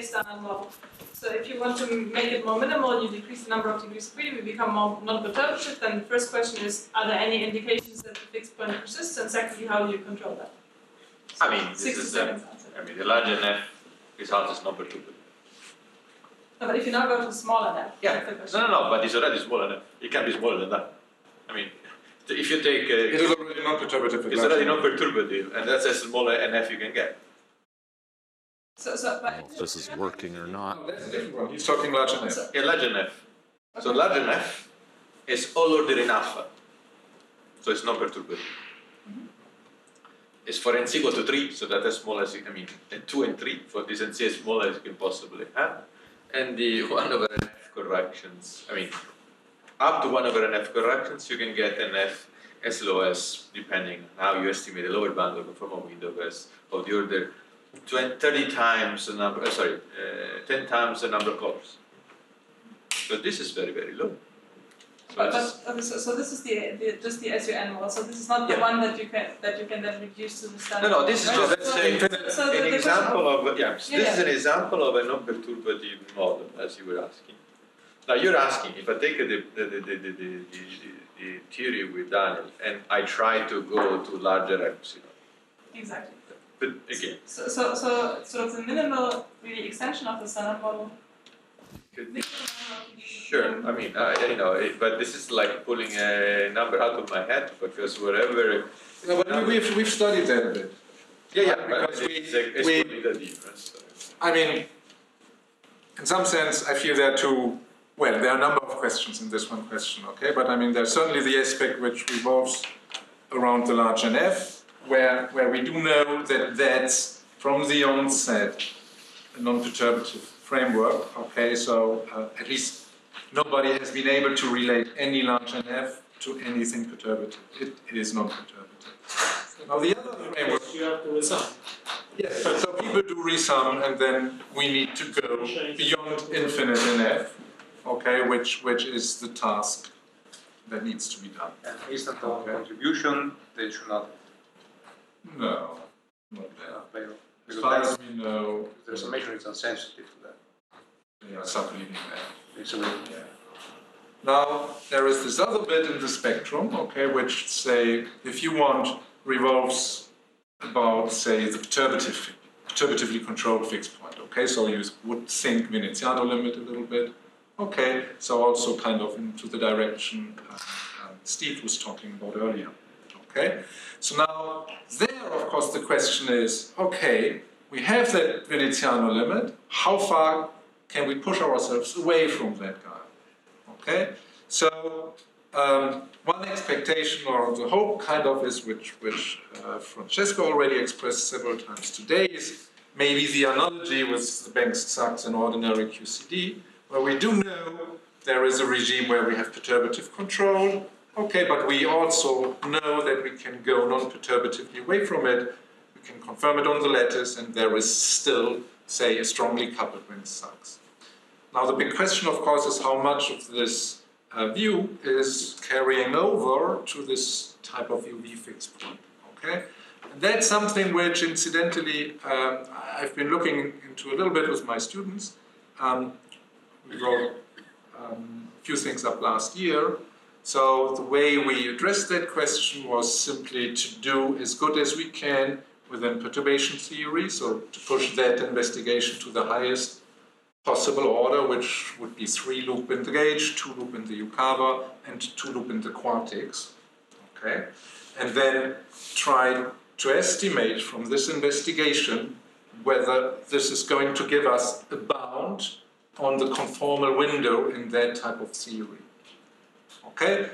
standard model. So if you want to make it more minimal, you decrease the number of degrees of freedom, you become more non-perturbative. Then the first question is, are there any indications that the fixed point persists? And secondly, how do you control that? So I mean, this is the large NF result is non-perturbative. No, but if you now go to smaller NF, yeah, no, but it's already smaller NF. It can be smaller than that. I mean, if you take it is already non-perturbative. It's already non-perturbative, and that's as small an NF you can get. But if this is working or not. No, that's a different one. He's talking large NF. Yeah, large NF. Okay. So large NF is all order in alpha. So it's non-perturbative. It's for NC equal to 3, so that as small as you, I mean, 2 and 3 for this NC as small as you can possibly have. And the 1 over NF corrections, I mean, up to 1 over NF corrections, you can get NF as low as, depending on how you estimate the lower bound of the conformal window, as of the order 30 times the number, 10 times the number of colors. So this is very, very low. So this is just the SUN model. So this is not the one that you can then reduce to the standard. No, this is right? just an example of this is an example of a non-perturbative model, as you were asking. Now you're asking if I take the theory with Daniel and I try to go to larger epsilon. Exactly. But again. So sort of the minimal really extension of the standard model. Sure, I mean, you know, but this is like pulling a number out of my head because whatever. No, but we've studied that a bit. Yeah, because it's the difference. I mean, in some sense, I feel there are two. Well, there are a number of questions in this one question, okay? But I mean, there's certainly the aspect which revolves around the large NF, where we do know that that's from the onset a non-perturbative framework, okay? So at least nobody has been able to relate any large NF to anything perturbative. It is non-perturbative. Now the other framework... You have to resum. Yes, so people do resum, and then we need to go beyond infinite NF, okay, which is the task that needs to be done. And instant contribution, they should not. No, not there. As Because far as we know, there's a measure it's insensitive to that. they are subleading there. It's a way. Yeah. Now, there is this other bit in the spectrum, okay, which say, if you want, revolves about, say, the perturbatively controlled fixed point, okay, so you would think Veneziano limit a little bit, okay, so also kind of into the direction Steve was talking about earlier, okay. So now, there, of course, the question is, okay, we have that Veneziano limit, how far can we push ourselves away from that guy? Okay, so one expectation or the hope kind of is, which Francesco already expressed several times today, is maybe the analogy with the Banks-Sachs and ordinary QCD, where we do know there is a regime where we have perturbative control, okay, but we also know that we can go non-perturbatively away from it, we can confirm it on the lattice, and there is still, say, a strongly coupled Banks-Sachs. Now the big question, of course, is how much of this view is carrying over to this type of UV fixed point, okay? And that's something which, incidentally, I've been looking into a little bit with my students. We wrote a few things up last year. So the way we addressed that question was simply to do as good as we can within perturbation theory, so to push that investigation to the highest possible order, which would be 3-loop in the gauge, 2-loop in the Yukawa, and 2-loop in the quartics. Okay? And then try to estimate from this investigation whether this is going to give us a bound on the conformal window in that type of theory. Okay?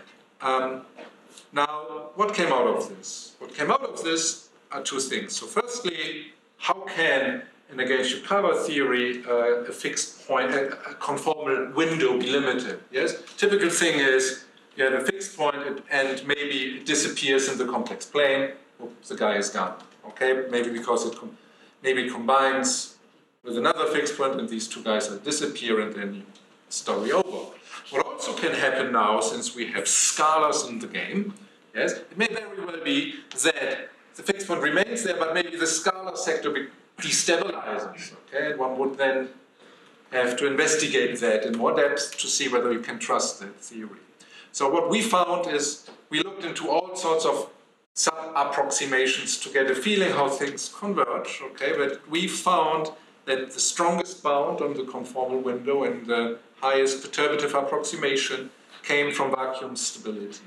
Now, what came out of this? What came out of this are two things. So firstly, how can in a gauge-Yukawa theory, a fixed point, a conformal window be limited, yes? Typical thing is, you have a fixed point and maybe it disappears in the complex plane, the guy is gone, okay? Maybe because it combines with another fixed point and these two guys disappear and then you story over. What also can happen now, since we have scalars in the game, yes, it may very well be that the fixed point remains there, but maybe the scalar sector destabilizers. Okay, and one would then have to investigate that in more depth to see whether you can trust that theory. So what we found is we looked into all sorts of sub-approximations to get a feeling how things converge, okay, but we found that the strongest bound on the conformal window and the highest perturbative approximation came from vacuum stability.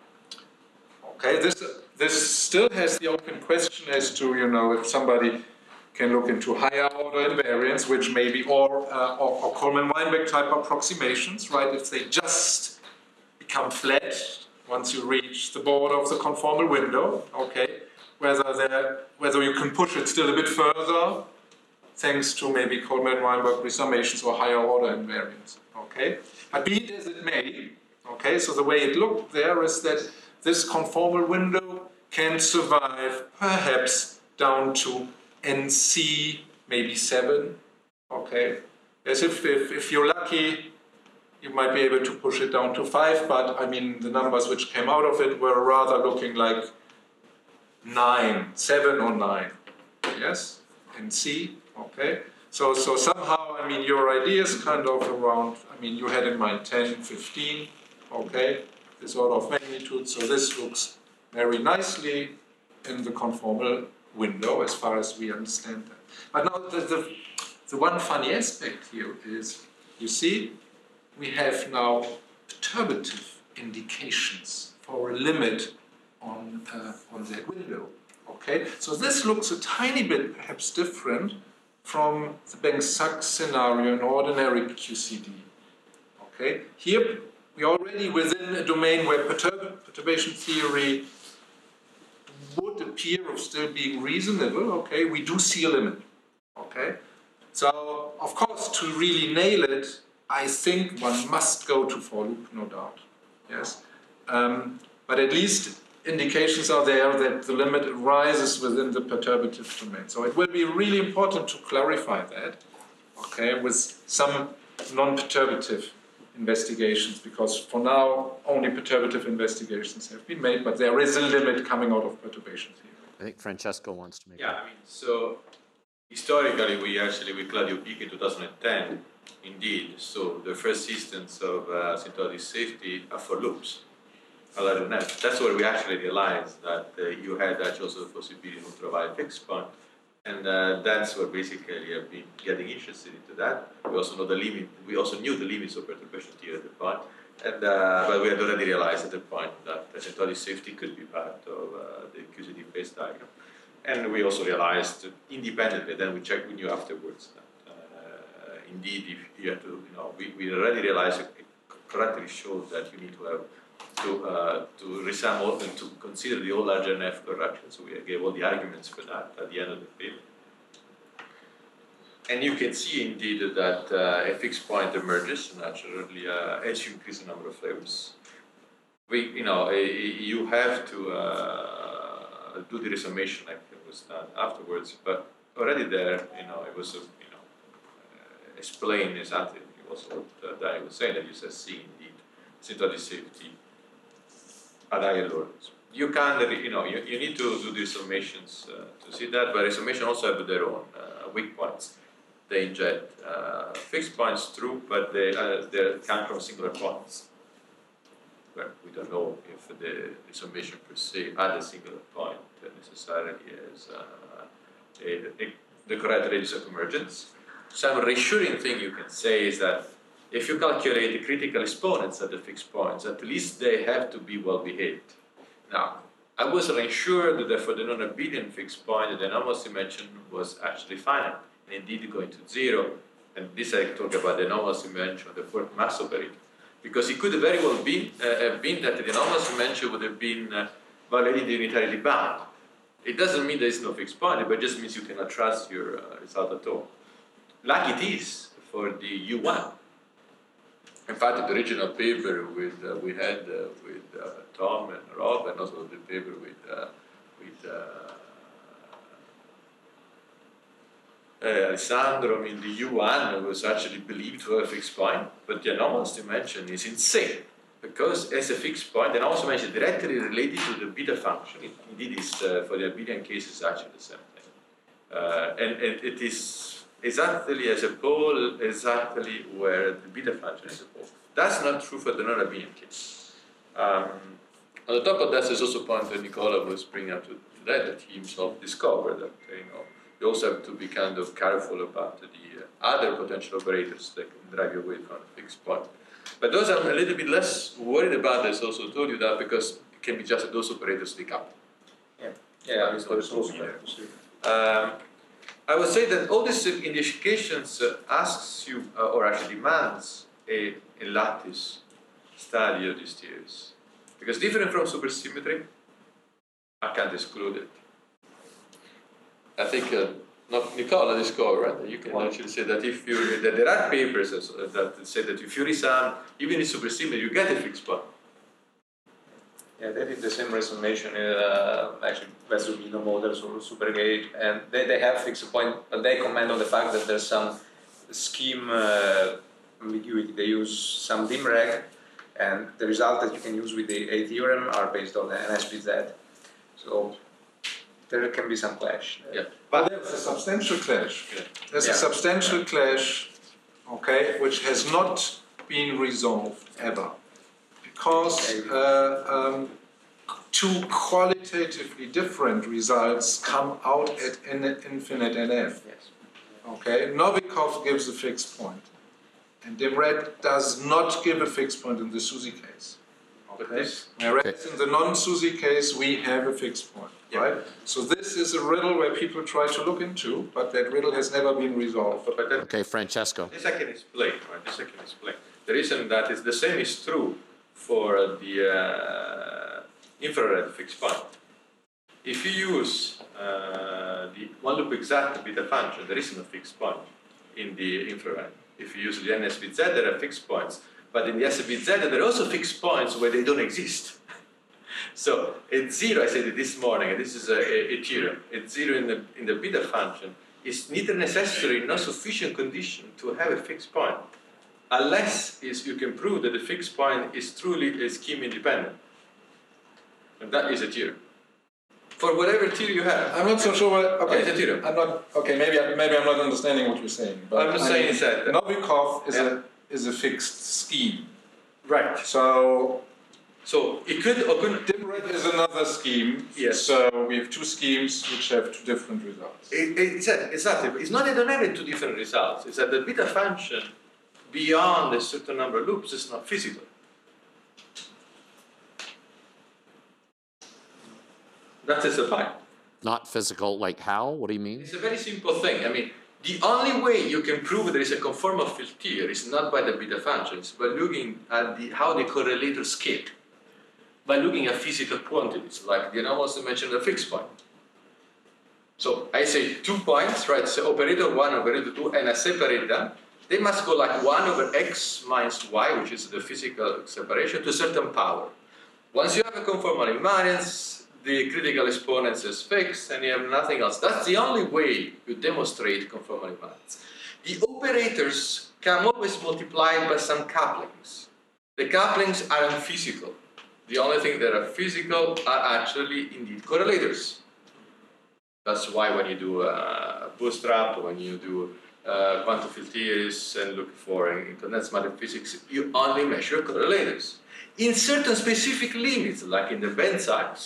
Okay, this still has the open question as to, you know, if somebody can look into higher order invariance, which may be or Coleman-Weinberg type approximations, right? If they just become flat once you reach the border of the conformal window, okay? Whether you can push it still a bit further, thanks to maybe Coleman-Weinberg resummations or higher order invariance, okay? But be it as it may, okay, so the way it looked there is that this conformal window can survive perhaps down to NC, maybe 7, okay? As if you're lucky, you might be able to push it down to 5, but I mean, the numbers which came out of it were rather looking like 9, 7 or 9, yes? NC, okay? So somehow, I mean, your idea is kind of around, I mean, you had in mind 10, 15, okay? This order of magnitude, so this looks very nicely in the conformal window as far as we understand that. But now the one funny aspect here is, you see, we have now perturbative indications for a limit on that window. Okay, so this looks a tiny bit perhaps different from the Banks-Sachs scenario in ordinary QCD. Okay, here we're already within a domain where perturbation theory would appear of still being reasonable. Okay, we do see a limit. Okay, so of course to really nail it, I think one must go to for loop, no doubt. Yes, but at least indications are there that the limit arises within the perturbative domain. So it will be really important to clarify that, okay, with some non-perturbative investigations, because for now only perturbative investigations have been made, but there is a limit coming out of perturbation theory. I think Francesco wants to make I mean, so historically with Claudio Pica in 2010, indeed, so the first instance of symptomatic safety are for loops. That's where we actually realized that you had actually also the possibility of ultraviolet fixed point, and that's where basically I've been getting interested into that. We also know the limit. We also knew the limits of perturbation theory at the point, and but we had already realized at the point that asymptotic safety could be part of the QCD phase diagram, and we also realized independently. Then we knew afterwards that indeed, if you have to, you know, we already realized it correctly showed that you need to have to resample and to consider the all larger NF correction. So we gave all the arguments for that at the end of the paper. And you can see indeed that a fixed point emerges naturally as you increase the number of flavors. You have to do the resummation like it was done afterwards, but already there, it was, explained exactly also what Daniel was saying, that you said see indeed symptomatic safety at higher orders. You can, you need to do the summations to see that, but summation also have their own weak points. They inject fixed points through, but they come from singular points. Well, we don't know if the summation per se at a singular point necessarily is the correct radius of convergence. Some reassuring thing you can say is that if you calculate the critical exponents at the fixed points, at least they have to be well behaved. Now, I was reassured that for the non-abelian fixed point, the anomalous dimension was actually finite, and indeed going to 0. And this I talk about the anomalous dimension of the fourth mass operator, because it could very well be have been that the anomalous dimension would have been validly unitarily bound. It doesn't mean there is no fixed point, but it just means you cannot trust your result at all. Like it is for the U1. In fact, the original paper we had with Tom and Rob, and also the paper with Alessandro, the U1 was actually believed to have a fixed point, but the anomalous dimension is insane, because as a fixed point, the anomalous dimension is directly related to the beta function. Indeed, is for the abelian case, is actually the same thing. And it is exactly as a pole, exactly where the beta function is a pole. That's not true for the non-abelian case. On the top of that, there's also a point that Nicola was bringing up today that he himself discovered that you also have to be kind of careful about the other potential operators that can drive you away from a fixed point. But those I'm a little bit less worried about. I also told you that because it can be just that those operators decouple. Yeah, it's also I would say that all these indications asks you, or actually demands, a lattice study of these theories. Because different from supersymmetry, I can't exclude it. I think Nicola discovered that you can actually say that that there are papers that say that if you resum, even in supersymmetry, you get a fixed point. Yeah, they did the same resumation actually Vesuvino models or Supergate, and they have fixed point, but they comment on the fact that there's some scheme ambiguity. They use some dim reg, and the result that you can use with the A theorem are based on the NSPZ. So there can be some clash. Yeah, but there's a substantial clash. Yeah. There's a substantial clash, okay, which has not been resolved ever. Because two qualitatively different results come out at infinite NF. Yes. Okay, Novikov gives a fixed point, and Debret does not give a fixed point in the SUSY case. Okay, whereas in the non-SUSY case we have a fixed point, right? So this is a riddle where people try to look into, but that riddle has never been resolved. Okay, Francesco. This I can explain, right? This I can explain. The reason that is the same is true for the infrared fixed point. If you use the one loop exact beta function, there isn't a fixed point in the infrared. If you use the NSVZ, there are fixed points. But in the SVZ, there are also fixed points where they don't exist. So at zero, I said it this morning, and this is a theorem. At zero in the beta function is neither necessary nor sufficient condition to have a fixed point, unless you can prove that the fixed point is truly a scheme independent. And that is a theorem. For whatever theory you have. I'm not so sure what, okay. It's a theorem. I'm not, okay, maybe I'm not understanding what you're saying. But I'm just saying is that Novikov is a fixed scheme. Right. So it could or couldn't. Dibret is another scheme. Yes. So we have two schemes which have two different results. Exactly. It's not that they don't have two different results. It's that the beta function beyond a certain number of loops is not physical. That is the point. Not physical, like how? What do you mean? It's a very simple thing. I mean, the only way you can prove there is a conformal field theory is not by the beta functions, but looking at how the correlators scale. By looking at physical quantities, like the anomalous mentioned a fixed point. So I say 2 points, right? So operator 1, operator 2, and I separate them. They must go like 1 over x minus y, which is the physical separation, to a certain power. Once you have a conformal invariance, the critical exponents is fixed, and you have nothing else. That's the only way you demonstrate conformal invariance. The operators come always multiplied by some couplings. The couplings are unphysical. The only thing that are physical are actually indeed correlators. That's why when you do bootstrap, when you do quantum field theories and look for in condensed matter physics, you only measure correlators. In certain specific limits, like in the Benz-Sachs,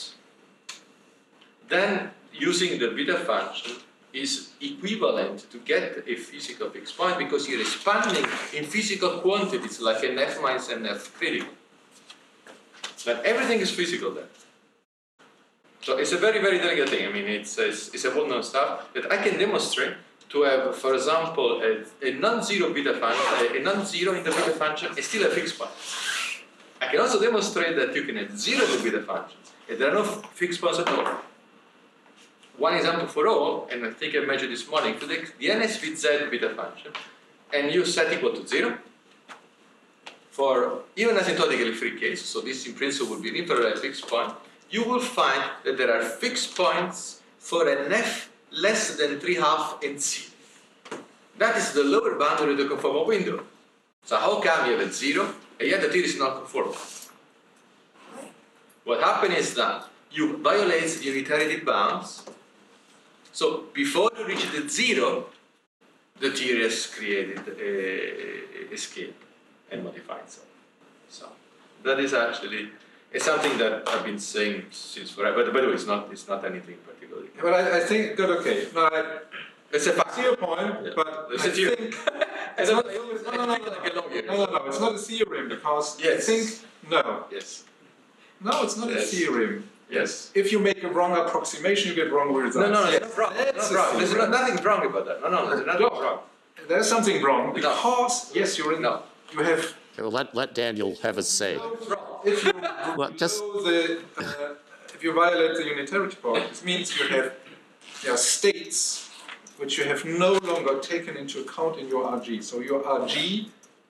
then using the beta function is equivalent to get a physical fixed point because you're expanding in physical quantities like an F minus an F critical. But everything is physical then. So it's a very, very delicate thing. I mean, it's a well-known stuff that I can demonstrate to have, for example, a non-zero beta function, a non-zero in the beta function is still a fixed point. I can also demonstrate that you can have zero in the beta functions and there are no fixed points at all. One example for all, and I think I measured this morning, if you take the NSVZ beta function and you set equal to 0 for even asymptotically free case, so this in principle would be an infrared fixed point, you will find that there are fixed points for an F less than 3/2 in C. That is the lower boundary of the conformal window. So how come you have a 0 and yet the theory is not conformal? What happens is that you violate the unitarity bounds So before you reach the 0, the TRS created a scale and modified so. So that is actually it's something that I've been saying since forever. But by the way, it's not anything particularly. But I think good. Okay. No, It's a fact. see your point, Yeah. but It's I a theorem. think I it's don't- not, I always- no, I no, no, speak no, like a lawyer. no, it's not a theorem because Yes. I think no, Yes. no, it's not Yes. a theorem. Yes. If you make a wrong approximation, you get wrong results. No, Yes, it's not wrong. that's It's a not wrong. There's theorem. nothing wrong about that. No, there's nothing No. wrong. There's something wrong No. because yes, you're in. No. You have Okay, well, let Daniel have his say. It's wrong. if you Well, just- below the if you violate the unitarity point, it means you have states which you have no longer taken into account in your RG. So your RG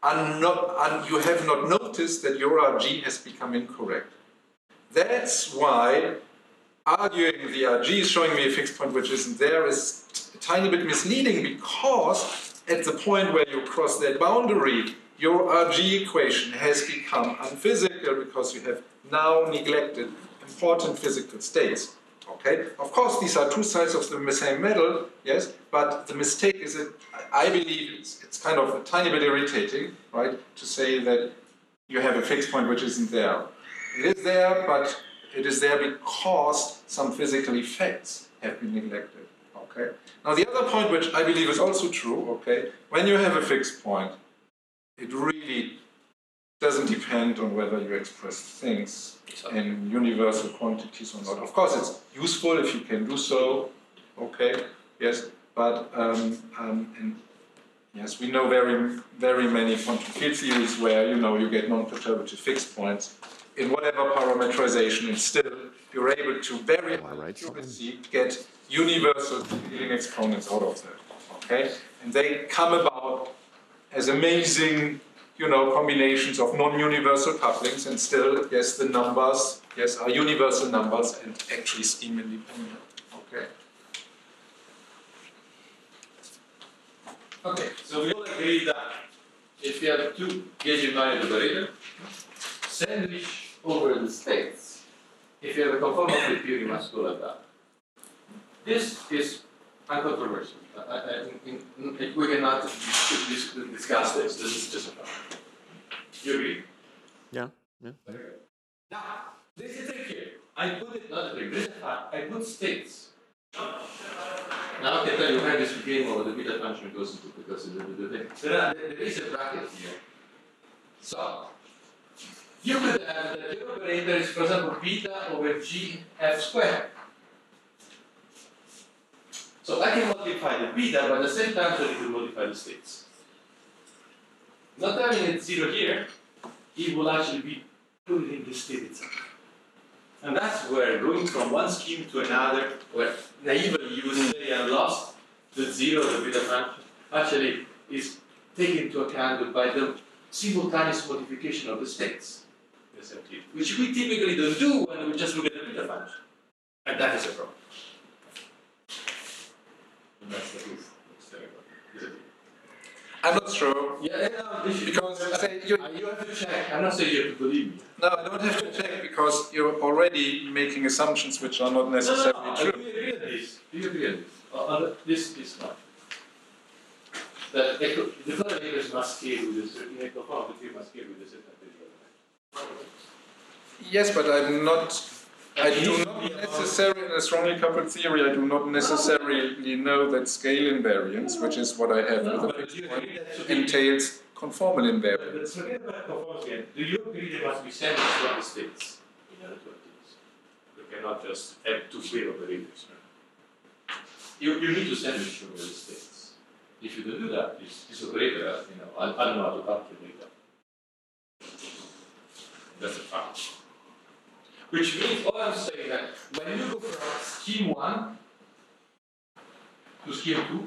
you have not noticed that your RG has become incorrect. That's why arguing the RG is showing me a fixed point which isn't there is a tiny bit misleading because at the point where you cross that boundary, your RG equation has become unphysical because you have now neglected important physical states. Okay, of course, these are two sides of the same medal, yes, but the mistake is that I believe it's kind of a tiny bit irritating, right, to say that you have a fixed point which isn't there. It is there, but it is there because some physical effects have been neglected. Okay. Now the other point, which I believe is also true, okay, when you have a fixed point, it really doesn't depend on whether you express things in universal quantities or not. Of course, it's useful if you can do so, okay, yes, but and yes, we know very many quantum field theories where you get non-perturbative fixed points in whatever parameterization, and still you're able to very Am I high right, accuracy get universal scaling exponents out of that, okay, and they come about as amazing combinations of non-universal couplings, and still, yes, the numbers, yes, are universal numbers and actually scheme independent. Okay. Okay, so we all agree that if you have two gauge-united operator, sandwich over the states, if you have a conformal theory, you must go like that. This is uncontroversial. We cannot discuss this. This is just a fact. You agree? Yeah. Now, this is a trick here. I put it, not a trick, this is a fact. I put states. Now I can tell you where this game over the beta function goes into because of the thing. There is a bracket here. So, you could have that your operator is, for example, beta over g f squared. So I can modify the beta, but at the same time I need to modify the states. Not having it 0 here, it will actually be put in the state itself. And that's where going from one scheme to another, where naively you would say I lost the 0 of the beta function, actually is taken into account by the simultaneous modification of the states, which we typically don't do when we just look at the beta function. And that is a problem. And that's the proof. It's terrible. Is it? I'm not sure. Yeah, Because you have to check. I'm not saying you have to believe me. No, I don't have to check because you're already making assumptions which are not necessarily Do true. you agree on this? Do you agree on this? This is fine. The coordinators must scale with a certain equality must scale with a certain element. Yes, but I do not necessarily, in a strongly coupled theory, I do not necessarily know that scale invariance, which is what I have with a fixed point, entails conformal invariance. But forget about conformity again. Do you agree there must be sandwich from the states in order to achieve this? You cannot just have two scale operators. Right? You need to sandwich over the states. If you don't do that, this operator, I don't know how to calculate that. That's a fact. Which means, all I'm saying that when you go from scheme 1 to scheme 2,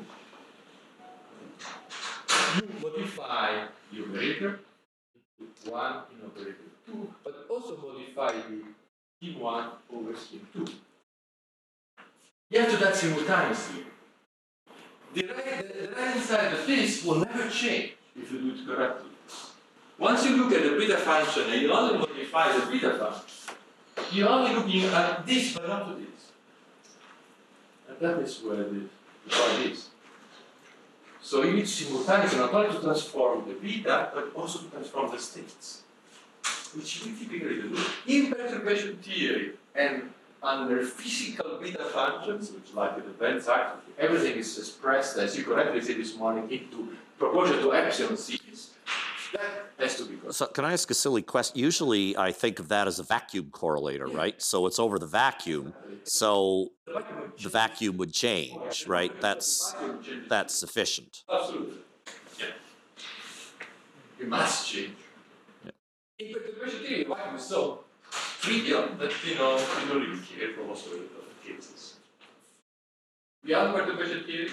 you modify the operator, put 1 in operator 2, but also modify the scheme 1 over scheme 2. You have to do that simultaneously. The right side of this will never change if you do it correctly. Once you look at the beta function and you only modify the beta function, you're only looking at this but not to this. And that is where the point is. So you need simultaneously not only to transform the beta, but also to transform the states, which we typically do in perturbation theory and under physical beta functions, which like the Benz axis, everything is expressed, as you correctly said this morning, into proportion to epsilon c's. That has to be correct. So can I ask a silly question? Usually I think of that as a vacuum correlator, right? So it's over the vacuum. So the vacuum would change, right? That's sufficient. Absolutely. Yeah. You must change. Yeah. In perturbation theory, the vacuum is so trivial that you don't really care for most of the cases. Beyond perturbation theory,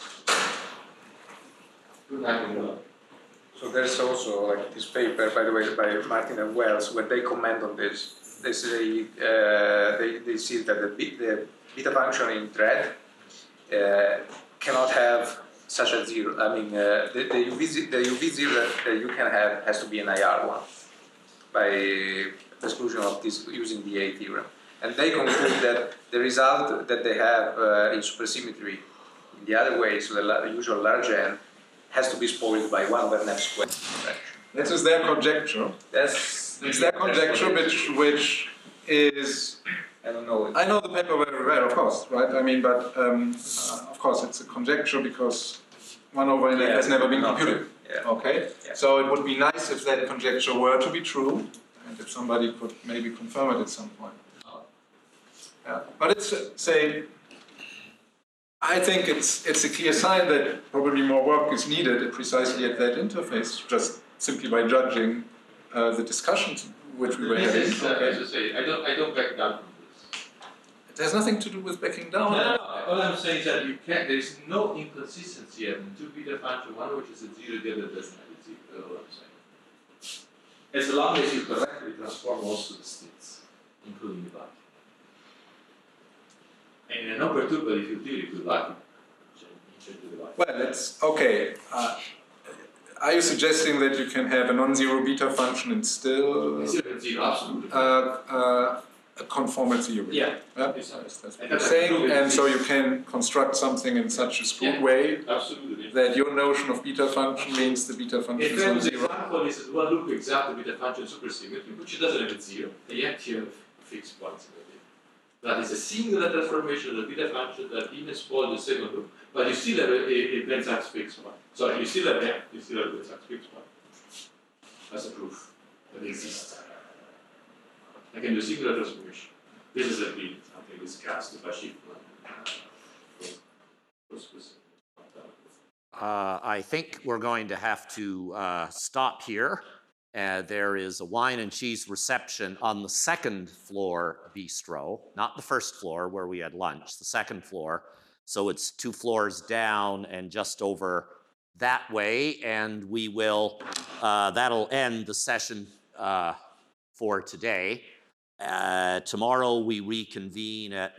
good night and good. So there's also like this paper, by the way, by Martin and Wells, where they comment on this. They say they see that the beta function in thread cannot have such a zero. I mean, the UV zero that you can have has to be an IR one by the exclusion of this using the A theorem. And they conclude that the result that they have in supersymmetry in the other way, so the usual large N, has to be spoiled by 1 over F squared. This is their conjecture. It's their conjecture, which is. I don't know. I know the paper very well, of course, right? I mean, but of course, it's a conjecture because 1 over N has never been computed. Yeah. Okay. Yeah. So it would be nice if that conjecture were to be true, and if somebody could maybe confirm it at some point. Yeah. But it's say. I think it's a clear sign that probably more work is needed precisely at that interface, just simply by judging the discussions which we were having. This is, as I say, I don't back down from this. It has nothing to do with backing down. No. All I'm saying is that there is no inconsistency in two beta function, one which is a zero, the other doesn't have a zero. That's all I'm saying. As long as you correctly transform also the states, including the vacuum. And in a non-perturbative field theory, you could vacuum. Well, it's okay. Are you suggesting that you can have a non-zero beta function and still Absolutely. a conformal theory? Yeah. That's what you're saying. And so you can construct something in such a smooth way Absolutely. that your notion of beta function means the beta function is The non-zero. example is one look example beta function supersymmetry, which doesn't have a zero, and yet you have fixed points in it. That is a singular transformation of the beta function that even spoil the second loop, but you still have a Benz-Ax fixed point. Sorry, you still have a Benz-Ax fixed point. That's a proof that it exists. I can do singular transformation. This is a bit, I think, discussed if I shift I think we're going to have to stop here. There is a wine and cheese reception on the second floor bistro, not the first floor where we had lunch, the second floor. So it's 2 floors down and just over that way. And we will, that'll end the session for today. Tomorrow we reconvene at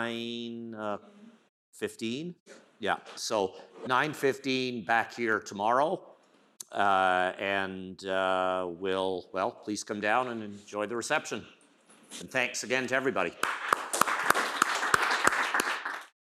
9:15. Yeah, so 9:15 back here tomorrow. Well, please come down and enjoy the reception. And thanks again to everybody.